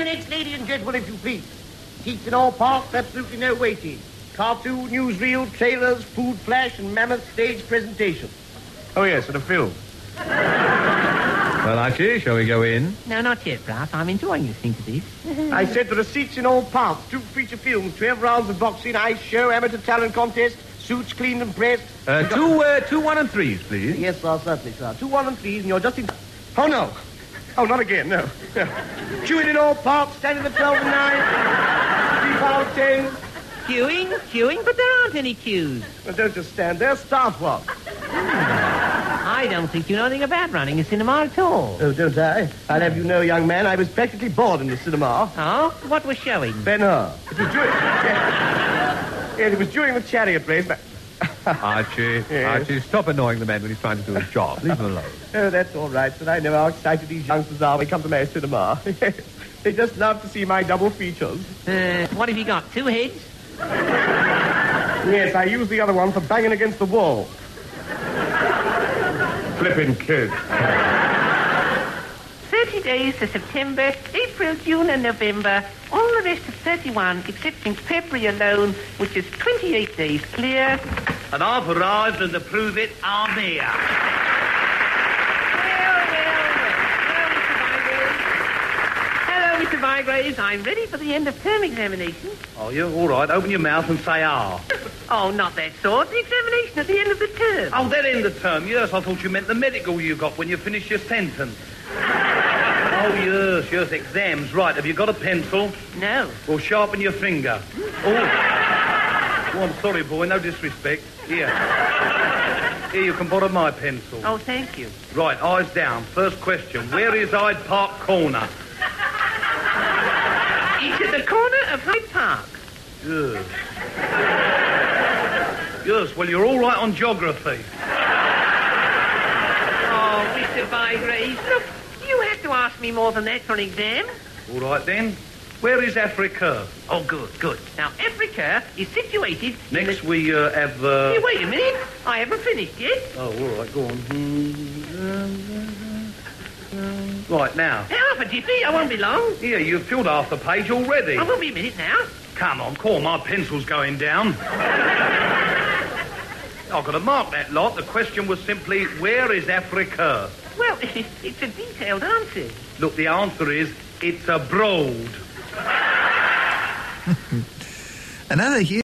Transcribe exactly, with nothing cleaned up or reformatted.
minutes, ladies and gentlemen, if you please. Seats in all parks, absolutely no waiting. Cartoon, newsreel, trailers, food flash, and mammoth stage presentation. Oh, yes, and a film. Well, Archie, shall we go in? No, not yet, Brass. I'm enjoying listening to this. I said there are seats in all parks, two feature films, twelve rounds of boxing, ice show, amateur talent contest, suits cleaned and pressed. Uh, two, uh, two, one, and threes, please. Yes, sir, certainly, sir. Two, one, and threes, and you're just in... Oh, no. Oh, not again, no. no. Queuing in all parks, standing at twelve and nine, three pound ten. Queuing, queuing, but there aren't any queues. Well, don't just stand there, start one. I don't think you know anything about running a cinema at all. Oh, don't I? I'll have you know, young man, I was practically born in the cinema. Oh? What was showing? Ben-Hur. It was during... yes, it was during the chariot race, but... Archie, Yes. Archie, stop annoying the man when he's trying to do his job. Leave him alone. Oh, that's all right, but I know how excited these youngsters are when they come to my cinema. They just love to see my double features. Uh, what have you got, two heads? Yes, I use the other one for banging against the wall. Flippin' kid. thirty days to September, April, June and November. All the rest of thirty-one, excepting February alone, which is twenty-eight days clear. And I've arrived, and to prove it, I'm here. Well, well, well. Hello, Mister Bygraves. Hello, Mister Bygraves. I'm ready for the end of term examination. Oh, you? All right, open your mouth and say ah. Oh, not that sort. The examination at the end of the term. Oh, that end of term, yes. I thought you meant the medical you got when you finished your sentence. Oh, yes, yes, exams. Right, have you got a pencil? No. Well, sharpen your finger. Oh. Oh, I'm sorry, boy, no disrespect. Here. Here, you can borrow my pencil. Oh, thank you. Right, eyes down. First question. Where is Hyde Park Corner? It's at the corner of Hyde Park. Yes. Yes, well, you're all right on geography. Oh, Mister Bygraves, look, you have to ask me more than that for an exam. All right, then. Where is Africa? Oh, good, good. Now, Africa is situated... in Next, the... we uh, have... Uh... Hey, wait a minute. I haven't finished yet. Oh, all right, go on. Right, now. Half a jiffy, I won't be long. Here, you've filled half the page already. I won't be a minute now. Come on, call, my pencil's going down. I've got to mark that lot. The question was simply, where is Africa? Well, it's a detailed answer. Look, the answer is, it's abroad. Another huge